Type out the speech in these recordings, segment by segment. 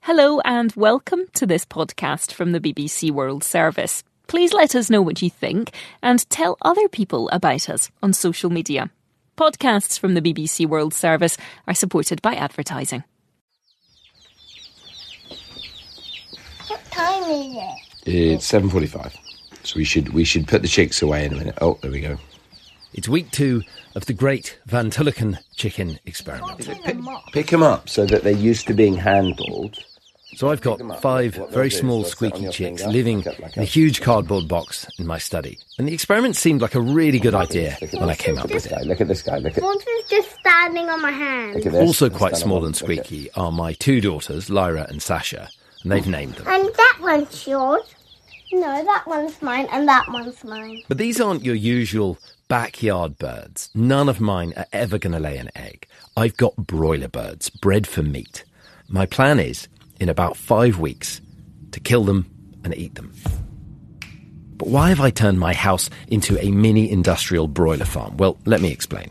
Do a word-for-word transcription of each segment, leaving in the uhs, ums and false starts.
Hello and welcome to this podcast from the B B C World Service. Please let us know what you think and tell other people about us on social media. Podcasts from the B B C World Service are supported by advertising. What time is it? It's seven forty-five. So we should we should put the chicks away in a minute. Oh, there we go. It's week two of the great Van Tulleken chicken experiment. Pick, pick them up so that they're used to being handled. So I've got five very small squeaky chicks living in a huge cardboard box in my study. And the experiment seemed like a really good idea when I came up with it. Look at this guy. Look at One is just standing on my hand. this. Also quite small and squeaky are my two daughters, Lyra and Sasha, and they've named them. And that one's yours. No, that one's mine and that one's mine. But these aren't your usual backyard birds. None of mine are ever going to lay an egg. I've got broiler birds, bred for meat. My plan is, in about five weeks, to kill them and eat them. But why have I turned my house into a mini industrial broiler farm? Well, let me explain.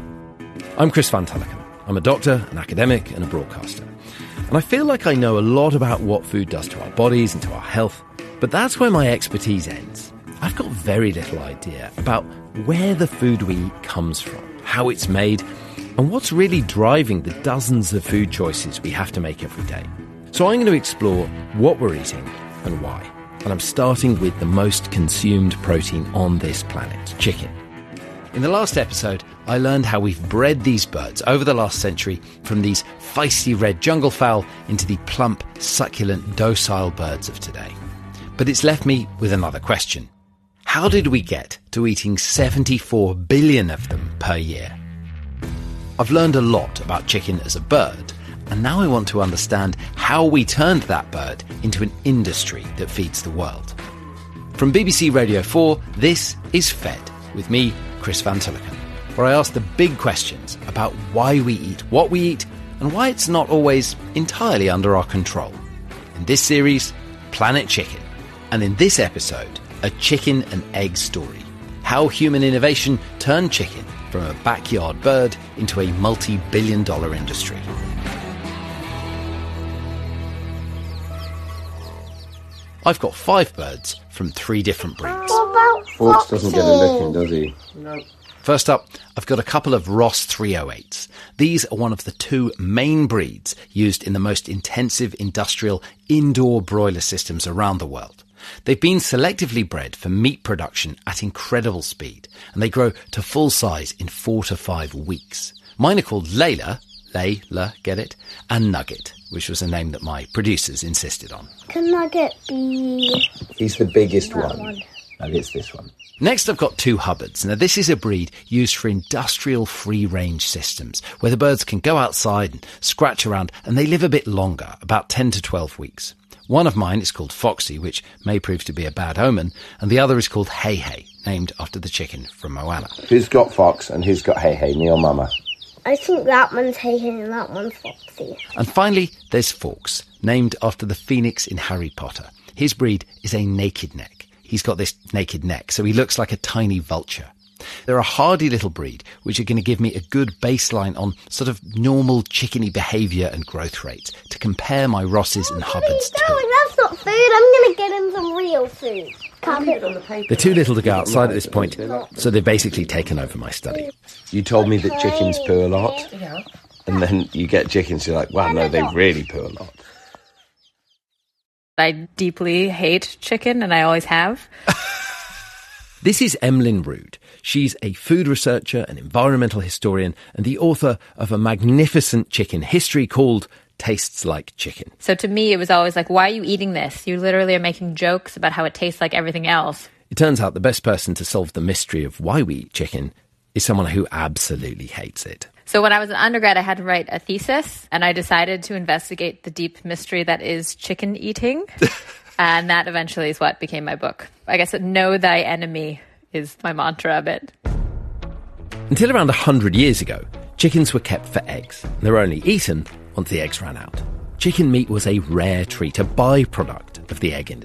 I'm Chris Van Tulleken. I'm a doctor, an academic and a broadcaster. And I feel like I know a lot about what food does to our bodies and to our health, but that's where my expertise ends. I've got very little idea about where the food we eat comes from, how it's made, and what's really driving the dozens of food choices we have to make every day. So I'm going to explore what we're eating and why. And I'm starting with the most consumed protein on this planet, chicken. In the last episode, I learned how we've bred these birds over the last century from these feisty red jungle fowl into the plump, succulent, docile birds of today. But it's left me with another question. How did we get to eating seventy-four billion of them per year? I've learned a lot about chicken as a bird, and now I want to understand how we turned that bird into an industry that feeds the world. From B B C Radio four, this is Fed, with me, Chris Van Tulleken, where I ask the big questions about why we eat what we eat and why it's not always entirely under our control. In this series, Planet Chicken. And in this episode, a chicken and egg story. How human innovation turned chicken from a backyard bird into a multi-billion dollar industry. I've got five birds from three different breeds. What about Fox doesn't get a look in, foxes? does he? No. First up, I've got a couple of Ross three oh eights. These are one of the two main breeds used in the most intensive industrial indoor broiler systems around the world. They've been selectively bred for meat production at incredible speed, and they grow to full size in four to five weeks. Mine are called Layla, Layla, get it? And Nugget, which was a name that my producers insisted on. Can Nugget be He's the biggest that one. one? And it's this one. Next, I've got two Hubbards. Now, this is a breed used for industrial free-range systems, where the birds can go outside and scratch around, and they live a bit longer, about ten to twelve weeks. One of mine is called Foxy, which may prove to be a bad omen, and the other is called Hey Hey, named after the chicken from Moana. Who's got Fox and who's got Hey Hey? Me or Mama? I think that one's Hey Hey and that one's Foxy. And finally, there's Fawkes, named after the phoenix in Harry Potter. His breed is a naked neck. He's got this naked neck, so he looks like a tiny vulture. They're a hardy little breed, which are going to give me a good baseline on sort of normal chickeny behaviour and growth rates to compare my Rosses and What are you Hubbards to. doing? That's not food. I'm going to get him some real food. Come They're too little to go outside at this point, so they've basically taken over my study. You told me that chickens poo a lot. Yeah. And then you get chickens, you're like, wow, no, they really poo a lot. I deeply hate chicken, and I always have. This is Emlyn Rood. She's a food researcher, an environmental historian, and the author of a magnificent chicken history called Tastes Like Chicken. So to me, it was always like, why are you eating this? You literally are making jokes about how it tastes like everything else. It turns out the best person to solve the mystery of why we eat chicken is someone who absolutely hates it. So when I was an undergrad, I had to write a thesis, and I decided to investigate the deep mystery that is chicken eating. And that eventually is what became my book. I guess know thy enemy is my mantra a bit. Until around one hundred years ago, chickens were kept for eggs. They were only eaten once the eggs ran out. Chicken meat was a rare treat, a byproduct of the egg industry.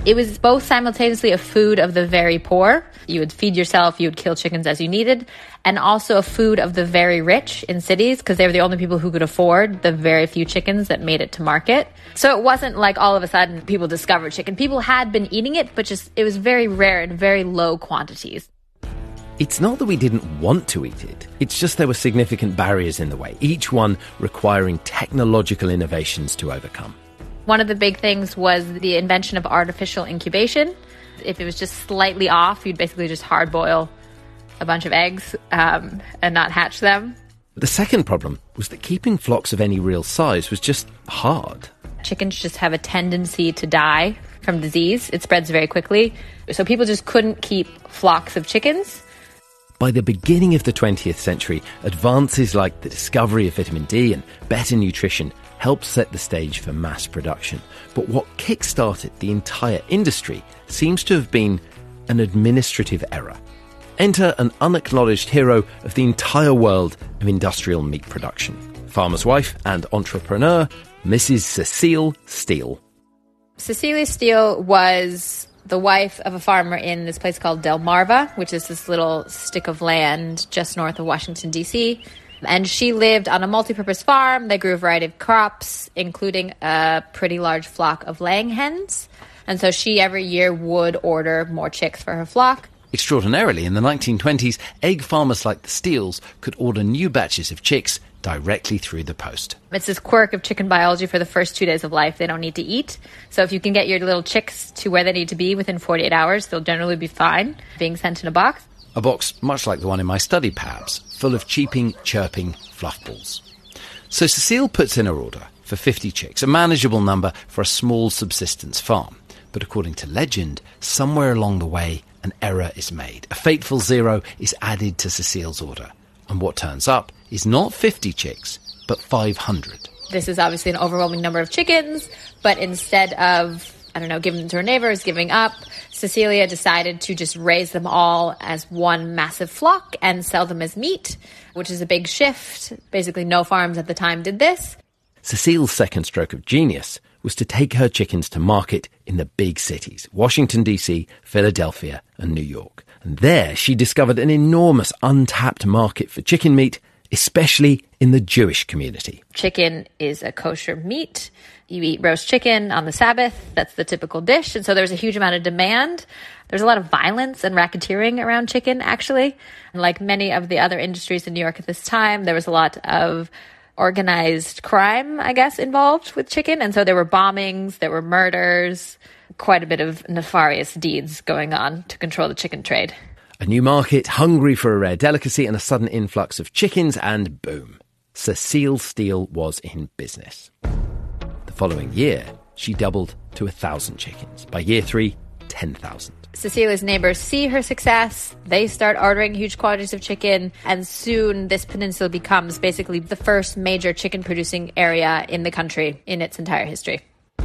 It was both simultaneously a food of the very poor. You would feed yourself, you would kill chickens as you needed, and also a food of the very rich in cities because they were the only people who could afford the very few chickens that made it to market. So it wasn't like all of a sudden people discovered chicken. People had been eating it, but just it was very rare in very low quantities. It's not that we didn't want to eat it. It's just there were significant barriers in the way, each one requiring technological innovations to overcome. One of the big things was the invention of artificial incubation. If it was just slightly off, you'd basically just hard boil a bunch of eggs um, and not hatch them. The second problem was that keeping flocks of any real size was just hard. Chickens just have a tendency to die from disease. It spreads very quickly. So people just couldn't keep flocks of chickens. By the beginning of the twentieth century, advances like the discovery of vitamin D and better nutrition helped set the stage for mass production. But what kick-started the entire industry seems to have been an administrative error. Enter an unacknowledged hero of the entire world of industrial meat production. Farmer's wife and entrepreneur, Missus Cecile Steele. Cecilia Steele was the wife of a farmer in this place called Delmarva, which is this little stick of land just north of Washington, D C And she lived on a multi-purpose farm. They grew a variety of crops, including a pretty large flock of laying hens. And so she every year would order more chicks for her flock. Extraordinarily, in the nineteen twenties, egg farmers like the Steeles could order new batches of chicks directly through the post. It's this quirk of chicken biology. For the first two days of life, they don't need to eat. So if you can get your little chicks to where they need to be within forty-eight hours, they'll generally be fine being sent in a box. A box much like the one in my study, perhaps, full of cheeping, chirping fluff balls. So Cecile puts in her order for fifty chicks, a manageable number for a small subsistence farm. But according to legend, somewhere along the way, an error is made. A fateful zero is added to Cecile's order. And what turns up is not fifty chicks, but five hundred. This is obviously an overwhelming number of chickens, but instead of, I don't know, giving them to her neighbors, giving up, Cecilia decided to just raise them all as one massive flock and sell them as meat, which is a big shift. Basically, no farms at the time did this. Cecile's second stroke of genius was to take her chickens to market in the big cities, Washington, D C, Philadelphia, and New York. And there she discovered an enormous untapped market for chicken meat, especially in the Jewish community. Chicken is a kosher meat. You eat roast chicken on the Sabbath. That's the typical dish. And so there's a huge amount of demand. There's a lot of violence and racketeering around chicken, actually. And like many of the other industries in New York at this time, there was a lot of organized crime, I guess, involved with chicken. And so there were bombings, there were murders, quite a bit of nefarious deeds going on to control the chicken trade. A new market, hungry for a rare delicacy and a sudden influx of chickens, and boom, Cecile Steele was in business. The following year, she doubled to a thousand chickens. By year three, ten thousand. Cecilia's neighbors see her success. They start ordering huge quantities of chicken. And soon this peninsula becomes basically the first major chicken producing area in the country in its entire history.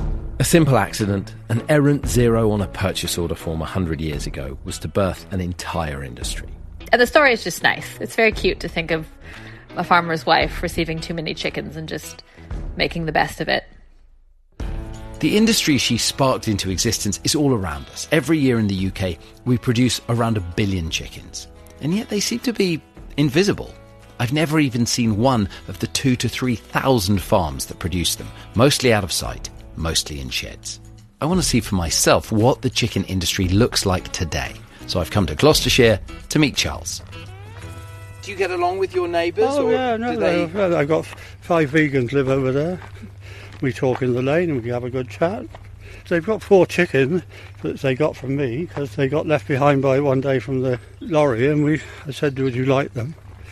A simple accident, an errant zero on a purchase order form one hundred years ago, was to birth an entire industry. And the story is just nice. It's very cute to think of a farmer's wife receiving too many chickens and just making the best of it. The industry she sparked into existence is all around us. Every year in the U K, we produce around a billion chickens. And yet they seem to be invisible. I've never even seen one of the two to three thousand farms that produce them, mostly out of sight, mostly in sheds. I want to see for myself what the chicken industry looks like today. So I've come to Gloucestershire to meet Charles. Do you get along with your neighbours? Oh, or yeah, no, do they... no. I've got five vegans live over there. We talk in the lane and we have a good chat. They've got four chickens that they got from me because they got left behind by one day from the lorry, and we I said, would you like them?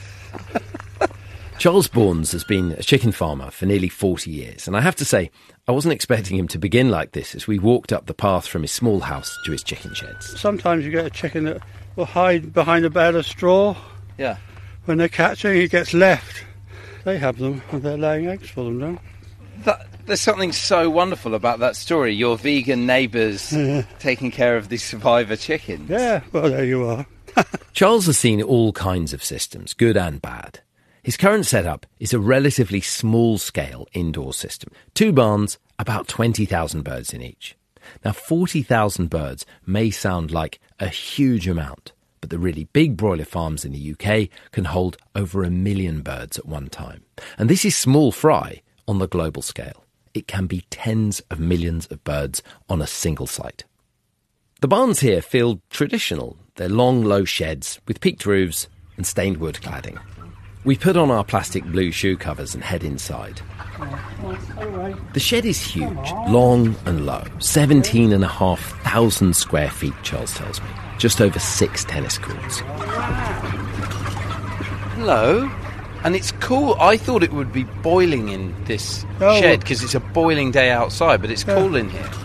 Charles Bournes has been a chicken farmer for nearly forty years, and I have to say, I wasn't expecting him to begin like this as we walked up the path from his small house to his chicken sheds. Sometimes you get a chicken that will hide behind a bed of straw. Yeah. When they're catching, it gets left. They have them, and they're laying eggs for them now. That, there's something so wonderful about that story. Your vegan neighbours Yeah. taking care of the survivor chickens. Yeah, well, there you are. Charles has seen all kinds of systems, good and bad. His current setup is a relatively small-scale indoor system. Two barns, about twenty thousand birds in each. Now, forty thousand birds may sound like a huge amount, but the really big broiler farms in the U K can hold over a million birds at one time. And this is small fry on the global scale. It can be tens of millions of birds on a single site. The barns here feel traditional. They're long, low sheds with peaked roofs and stained wood cladding. We put on our plastic blue shoe covers and head inside. The shed is huge, long and low, seventeen and a half thousand square feet, Charles tells me. Just over six tennis courts. Hello. And it's cool. I thought it would be boiling in this Oh. shed because it's a boiling day outside, but it's cool in here.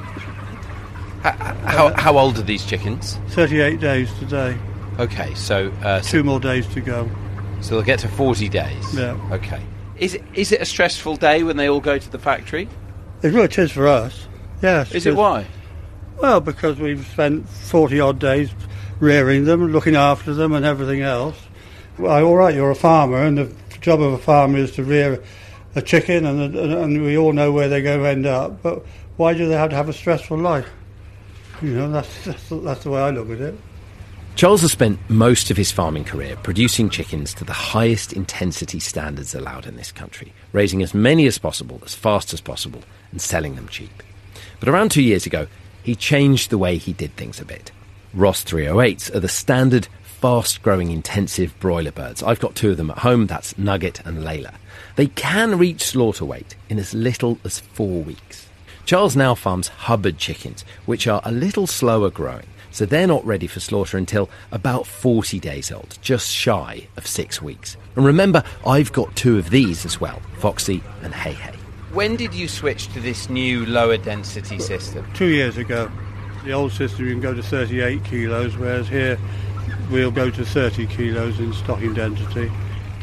How, how, how old are these chickens? thirty-eight days today. Okay, so uh, so, Two more days to go. so they'll get to forty days. Yeah. Okay. Is it is it a stressful day when they all go to the factory? It really is for us. Yes. Is it because- why? Well, because we've spent forty odd days rearing them, looking after them and everything else. Well, all right, you're a farmer, and the job of a farmer is to rear a chicken, and, and we all know where they're going to end up. But why do they have to have a stressful life? You know, that's, that's, that's the way I look at it. Charles has spent most of his farming career producing chickens to the highest intensity standards allowed in this country, raising as many as possible, as fast as possible, and selling them cheap. But around two years ago, he changed the way he did things a bit. Ross three oh eights are the standard, fast-growing, intensive broiler birds. I've got two of them at home, that's Nugget and Layla. They can reach slaughter weight in as little as four weeks. Charles now farms Hubbard chickens, which are a little slower growing, so they're not ready for slaughter until about forty days old, just shy of six weeks. And remember, I've got two of these as well, Foxy and Hey Hey. When did you switch to this new lower density system? Two years ago. The old system you can go to thirty-eight kilos, whereas here we'll go to thirty kilos in stocking density.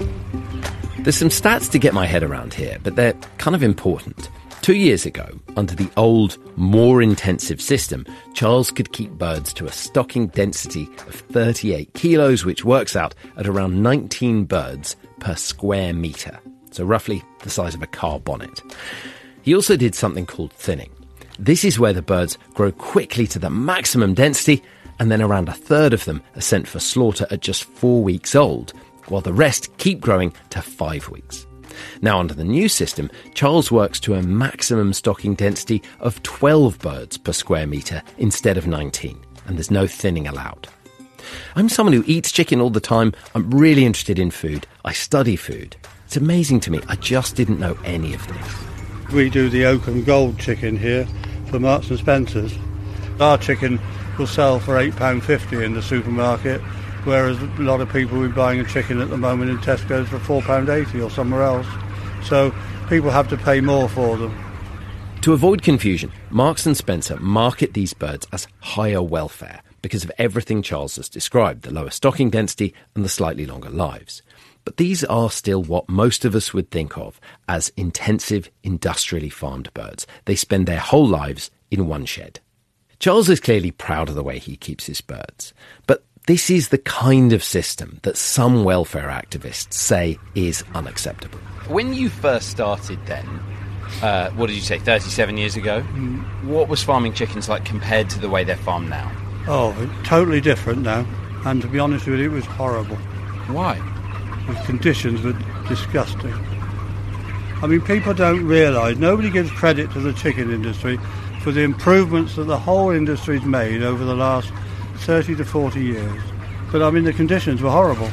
There's some stats to get my head around here, but they're kind of important. Two years ago, under the old, more intensive system, Charles could keep birds to a stocking density of thirty-eight kilos, which works out at around nineteen birds per square metre, so roughly the size of a car bonnet. He also did something called thinning. This is where the birds grow quickly to the maximum density, and then around a third of them are sent for slaughter at just four weeks old, while the rest keep growing to five weeks. Now, under the new system, Charles works to a maximum stocking density of twelve birds per square metre instead of nineteen, and there's no thinning allowed. I'm someone who eats chicken all the time. I'm really interested in food. I study food. It's amazing to me. I just didn't know any of this. We do the Oakham Gold chicken here for Marks and Spencer's. Our chicken will sell for eight pounds fifty in the supermarket, whereas a lot of people will be buying a chicken at the moment in Tesco's for four pounds eighty or somewhere else. So people have to pay more for them. To avoid confusion, Marks and Spencer market these birds as higher welfare because of everything Charles has described, the lower stocking density and the slightly longer lives. But these are still what most of us would think of as intensive, industrially farmed birds. They spend their whole lives in one shed. Charles is clearly proud of the way he keeps his birds, but this is the kind of system that some welfare activists say is unacceptable. When you first started then, uh, what did you say, thirty-seven years ago? Mm. What was farming chickens like compared to the way they're farmed now? Oh, totally different now. And to be honest with you, it was horrible. Why? The conditions were disgusting. I mean, people don't realise, nobody gives credit to the chicken industry for the improvements that the whole industry's made over the last thirty to forty years. But I mean, the conditions were horrible.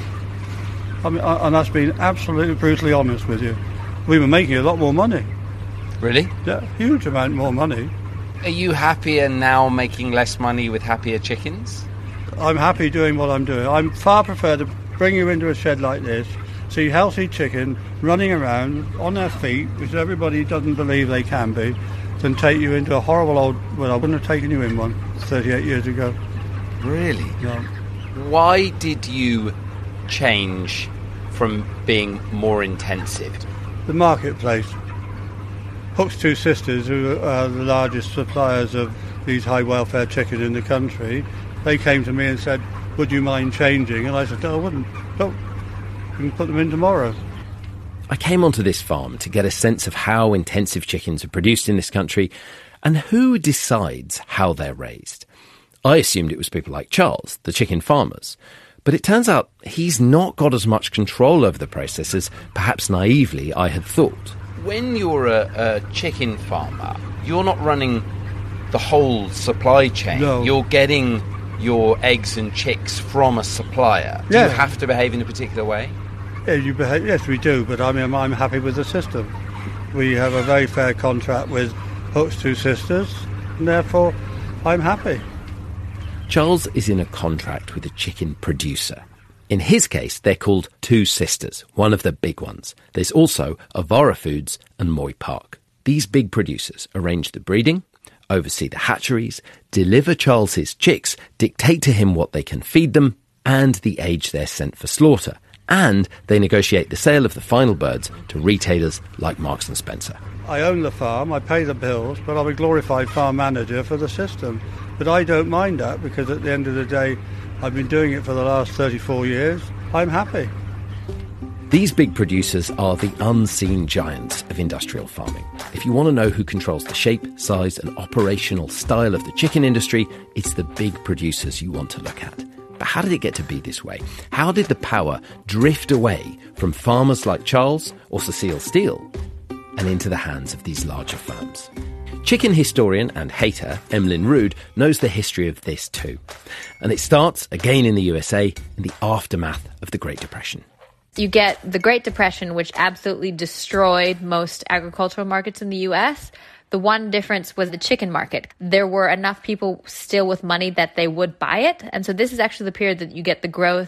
I mean, I, and that's been absolutely brutally honest with you. We were making a lot more money. Really? Yeah, huge amount more money. Are you happier now making less money with happier chickens? I'm happy doing what I'm doing. I'm far prefer to bring you into a shed like this, see healthy chicken running around on their feet, which everybody doesn't believe they can be, than take you into a horrible old... Well, I wouldn't have taken you in one thirty-eight years ago. Really? Yeah. Why did you change from being more intensive? The marketplace. Hook's Two Sisters, who are the largest suppliers of these high welfare chicken in the country, they came to me and said, would you mind changing? And I said, no, I wouldn't. No, you can put them in tomorrow. I came onto this farm to get a sense of how intensive chickens are produced in this country and who decides how they're raised. I assumed it was people like Charles, the chicken farmers. But it turns out he's not got as much control over the process as perhaps naively I had thought. When you're a, a chicken farmer, you're not running the whole supply chain. No. You're getting your eggs and chicks from a supplier. Do Yeah. you have to behave in a particular way? Yeah, you behave, yes, we do, but I mean, I'm happy with the system. We have a very fair contract with Hook's Two Sisters, and therefore I'm happy. Charles is in a contract with a chicken producer. In his case, they're called Two Sisters, one of the big ones. There's also Avora Foods and Moy Park. These big producers arrange the breeding, oversee the hatcheries, deliver Charles his chicks, dictate to him what they can feed them, and the age they're sent for slaughter. And they negotiate the sale of the final birds to retailers like Marks and Spencer. I own the farm, I pay the bills, but I'm a glorified farm manager for the system. But I don't mind that because at the end of the day, I've been doing it for the last thirty-four years. I'm happy. These big producers are the unseen giants of industrial farming. If you want to know who controls the shape, size and operational style of the chicken industry, it's the big producers you want to look at. But how did it get to be this way? How did the power drift away from farmers like Charles or Cecile Steele and into the hands of these larger firms? Chicken historian and hater Emlyn Rood knows the history of this too. And it starts, again in the U S A, in the aftermath of the Great Depression. You get the Great Depression, which absolutely destroyed most agricultural markets in the U S. The one difference was the chicken market. There were enough people still with money that they would buy it. And so this is actually the period that you get the growth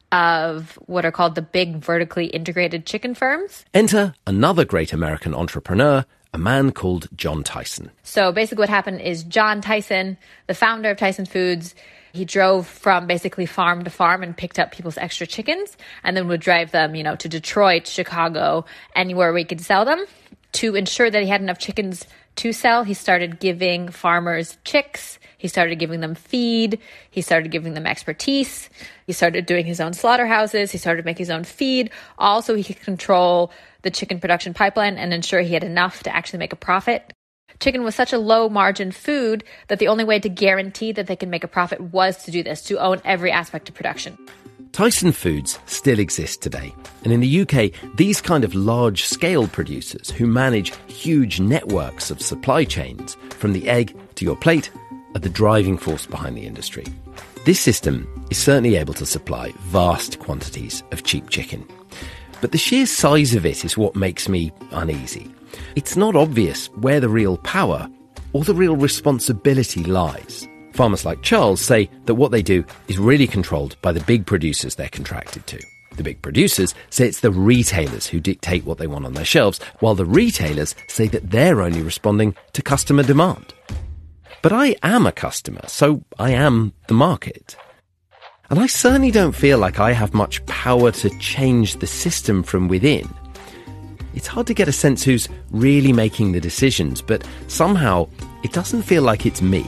of what are called the big vertically integrated chicken firms. Enter another great American entrepreneur, a man called John Tyson. So basically what happened is John Tyson, the founder of Tyson Foods, he drove from basically farm to farm and picked up people's extra chickens and then would drive them, you know, to Detroit, Chicago, anywhere we could sell them. To ensure that he had enough chickens to sell, he started giving farmers chicks. He started giving them feed. He started giving them expertise. He started doing his own slaughterhouses. He started making his own feed. Also, he could control the chicken production pipeline and ensure he had enough to actually make a profit. Chicken was such a low margin food that the only way to guarantee that they could make a profit was to do this, to own every aspect of production. Tyson Foods still exists today. And in the U K, these kind of large-scale producers who manage huge networks of supply chains from the egg to your plate are the driving force behind the industry. This system is certainly able to supply vast quantities of cheap chicken. But the sheer size of it is what makes me uneasy. It's not obvious where the real power or the real responsibility lies. Farmers like Charles say that what they do is really controlled by the big producers they're contracted to. The big producers say it's the retailers who dictate what they want on their shelves, while the retailers say that they're only responding to customer demand. But I am a customer, so I am the market. And I certainly don't feel like I have much power to change the system from within. It's hard to get a sense who's really making the decisions, but somehow it doesn't feel like it's me.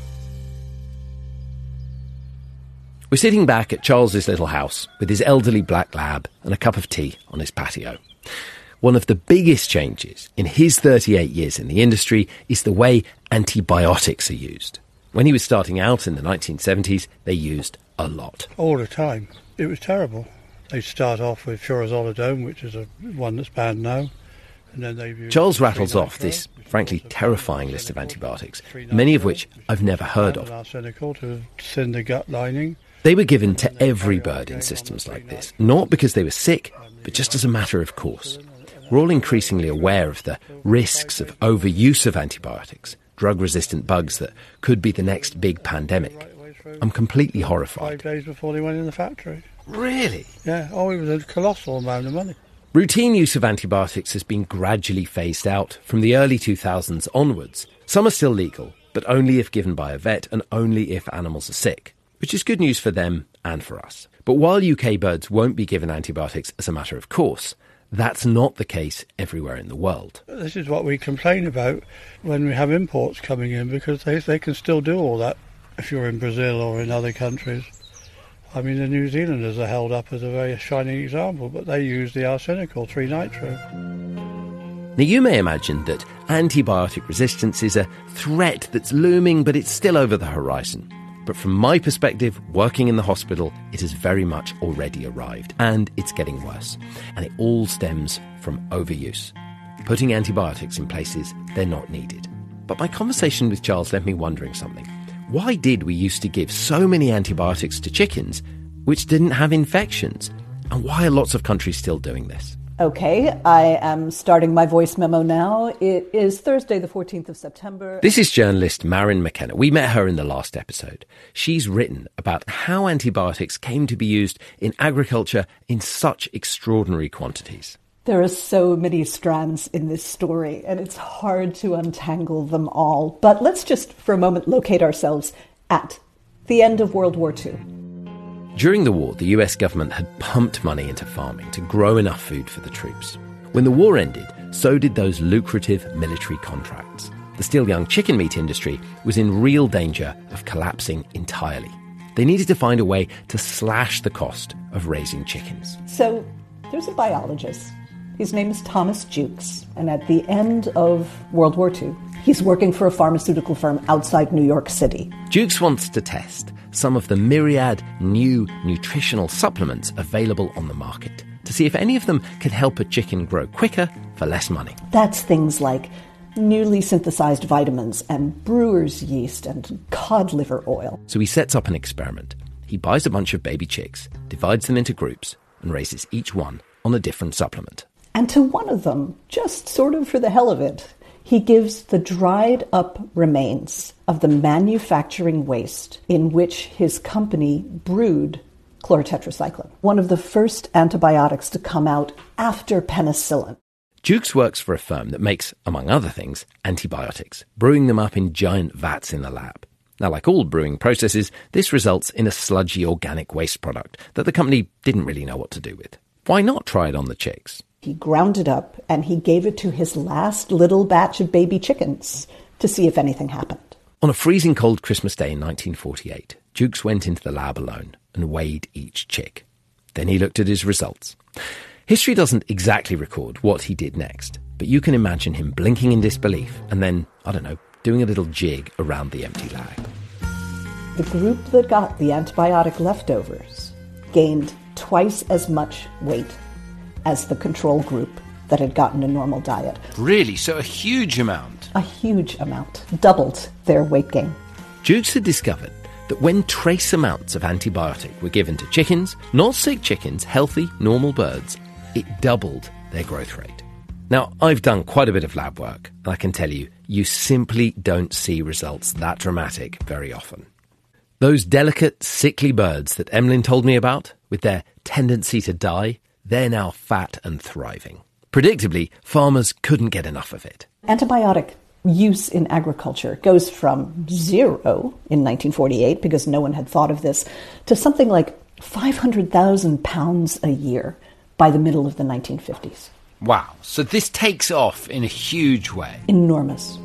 We're sitting back at Charles's little house with his elderly black lab and a cup of tea on his patio. One of the biggest changes in his thirty-eight years in the industry is the way antibiotics are used. When he was starting out in the nineteen seventies, they used a lot. All the time. It was terrible. They start off with furazolidone, which is a one that's banned now. And then they Charles rattles off this, frankly, terrifying list of antibiotics, many of which I've never heard of. Arsenical to thin the gut lining. They were given to every bird in systems like this, not because they were sick, but just as a matter of course. We're all increasingly aware of the risks of overuse of antibiotics, drug-resistant bugs that could be the next big pandemic. I'm completely horrified. Five days before they went in the factory. Really? Yeah, oh, it was a colossal amount of money. Routine use of antibiotics has been gradually phased out from the early two thousands onwards. Some are still legal, but only if given by a vet and only if animals are sick, which is good news for them and for us. But while U K birds won't be given antibiotics as a matter of course, that's not the case everywhere in the world. This is what we complain about when we have imports coming in, because they, they can still do all that if you're in Brazil or in other countries. I mean, the New Zealanders are held up as a very shining example, but they use the arsenical three nitro. Now, you may imagine that antibiotic resistance is a threat that's looming, but it's still over the horizon. But from my perspective, working in the hospital, it has very much already arrived, and it's getting worse. And it all stems from overuse, putting antibiotics in places they're not needed. But my conversation with Charles left me wondering something. Why did we used to give so many antibiotics to chickens which didn't have infections? And why are lots of countries still doing this? Okay, I am starting my voice memo now. It is Thursday, the fourteenth of September. This is journalist Marin McKenna. We met her in the last episode. She's written about how antibiotics came to be used in agriculture in such extraordinary quantities. There are so many strands in this story, and it's hard to untangle them all. But let's just, for a moment, locate ourselves at the end of World War Two. During the war, the U S government had pumped money into farming to grow enough food for the troops. When the war ended, so did those lucrative military contracts. The still young chicken meat industry was in real danger of collapsing entirely. They needed to find a way to slash the cost of raising chickens. So there's a biologist. His name is Thomas Jukes, and at the end of World War Two, he's working for a pharmaceutical firm outside New York City. Jukes wants to test some of the myriad new nutritional supplements available on the market to see if any of them can help a chicken grow quicker for less money. That's things like newly synthesized vitamins and brewer's yeast and cod liver oil. So he sets up an experiment. He buys a bunch of baby chicks, divides them into groups, and raises each one on a different supplement. And to one of them, just sort of for the hell of it, he gives the dried up remains of the manufacturing waste in which his company brewed chlorotetracycline, one of the first antibiotics to come out after penicillin. Jukes works for a firm that makes, among other things, antibiotics, brewing them up in giant vats in the lab. Now, like all brewing processes, this results in a sludgy organic waste product that the company didn't really know what to do with. Why not try it on the chicks? He ground it up and he gave it to his last little batch of baby chickens to see if anything happened. On a freezing cold Christmas day in nineteen forty-eight, Jukes went into the lab alone and weighed each chick. Then he looked at his results. History doesn't exactly record what he did next, but you can imagine him blinking in disbelief and then, I don't know, doing a little jig around the empty lab. The group that got the antibiotic leftovers gained twice as much weight as the control group that had gotten a normal diet. Really? So a huge amount? A huge amount. Doubled their weight gain. Jukes had discovered that when trace amounts of antibiotic were given to chickens, not sick chickens, healthy, normal birds, it doubled their growth rate. Now, I've done quite a bit of lab work, and I can tell you, you simply don't see results that dramatic very often. Those delicate, sickly birds that Emlyn told me about, with their tendency to die, they're now fat and thriving. Predictably, farmers couldn't get enough of it. Antibiotic use in agriculture goes from zero in nineteen forty-eight, because no one had thought of this, to something like five hundred thousand pounds a year by the middle of the nineteen fifties. Wow. So this takes off in a huge way. Enormous.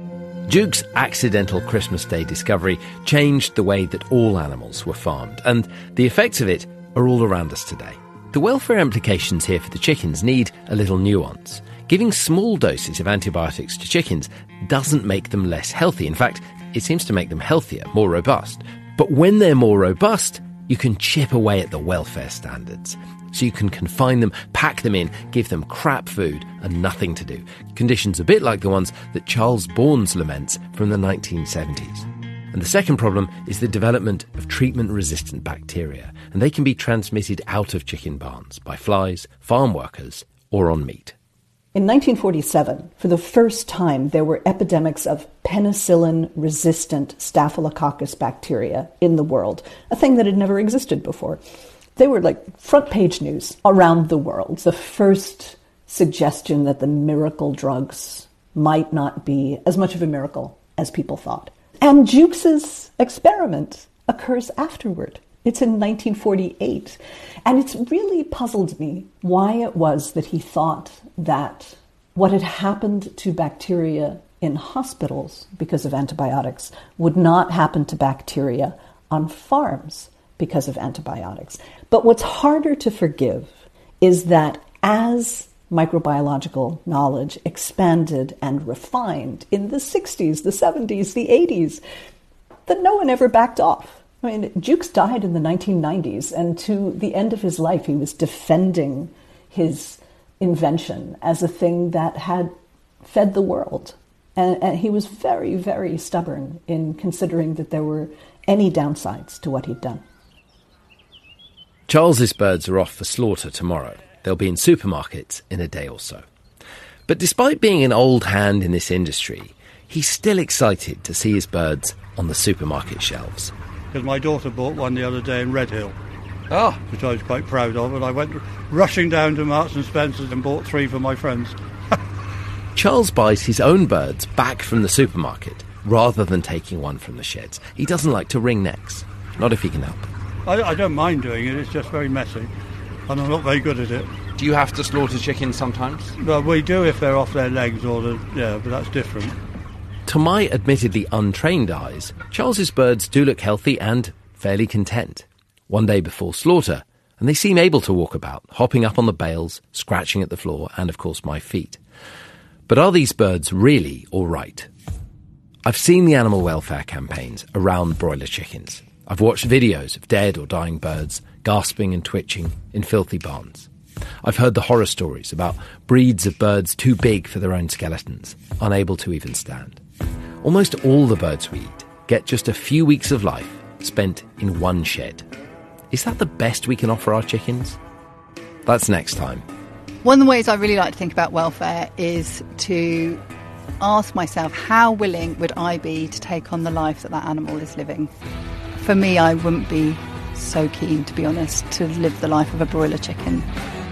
Jukes' accidental Christmas Day discovery changed the way that all animals were farmed, and the effects of it are all around us today. The welfare implications here for the chickens need a little nuance. Giving small doses of antibiotics to chickens doesn't make them less healthy. In fact, it seems to make them healthier, more robust. But when they're more robust, you can chip away at the welfare standards. So you can confine them, pack them in, give them crap food and nothing to do. Conditions a bit like the ones that Charles Bournes laments from the nineteen seventies. And the second problem is the development of treatment-resistant bacteria, and they can be transmitted out of chicken barns by flies, farm workers, or on meat. In nineteen forty-seven, for the first time, there were epidemics of penicillin-resistant Staphylococcus bacteria in the world, a thing that had never existed before. They were like front-page news around the world. The first suggestion that the miracle drugs might not be as much of a miracle as people thought. And Jukes' experiment occurs afterward. It's in nineteen forty-eight. And it's really puzzled me why it was that he thought that what had happened to bacteria in hospitals because of antibiotics would not happen to bacteria on farms because of antibiotics. But what's harder to forgive is that as microbiological knowledge expanded and refined in the sixties, the seventies, the eighties, that no one ever backed off. I mean, Jukes died in the nineteen nineties, and to the end of his life, he was defending his invention as a thing that had fed the world. And, and he was very, very stubborn in considering that there were any downsides to what he'd done. Charles's birds are off for slaughter tomorrow. They'll be in supermarkets in a day or so. But despite being an old hand in this industry, he's still excited to see his birds on the supermarket shelves. Because my daughter bought one the other day in Redhill, Oh, which I was quite proud of, and I went rushing down to Marks and Spencer's and bought three for my friends. Charles buys his own birds back from the supermarket rather than taking one from the sheds. He doesn't like to wring necks, not if he can help it. I, I don't mind doing it, it's just very messy, and I'm not very good at it. do you have to slaughter chickens sometimes? Well, we do if they're off their legs or the, yeah, but that's different. To my admittedly untrained eyes, Charles's birds do look healthy and fairly content. One day before slaughter, and they seem able to walk about, hopping up on the bales, scratching at the floor, and of course my feet. But are these birds really all right? I've seen the animal welfare campaigns around broiler chickens. I've watched videos of dead or dying birds gasping and twitching in filthy barns. I've heard the horror stories about breeds of birds too big for their own skeletons, unable to even stand. Almost all the birds we eat get just a few weeks of life spent in one shed. Is that the best we can offer our chickens? That's next time. One of the ways I really like to think about welfare is to ask myself, how willing would I be to take on the life that that animal is living? For me, I wouldn't be so keen, to be honest, to live the life of a broiler chicken.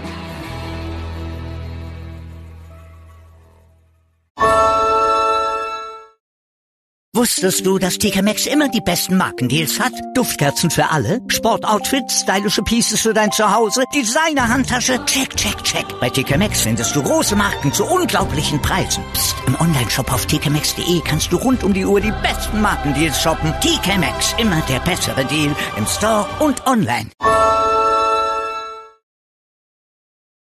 Wusstest du, dass T K Maxx immer die besten Markendeals hat? Duftkerzen für alle, Sportoutfits, stylische Pieces für dein Zuhause, Designer-Handtasche, check, check, check. Bei T K Maxx findest du große Marken zu unglaublichen Preisen. Psst. Im Onlineshop auf t k maxx punkt d e kannst du rund um die Uhr die besten Markendeals shoppen. T K Maxx, immer der bessere Deal im Store und online.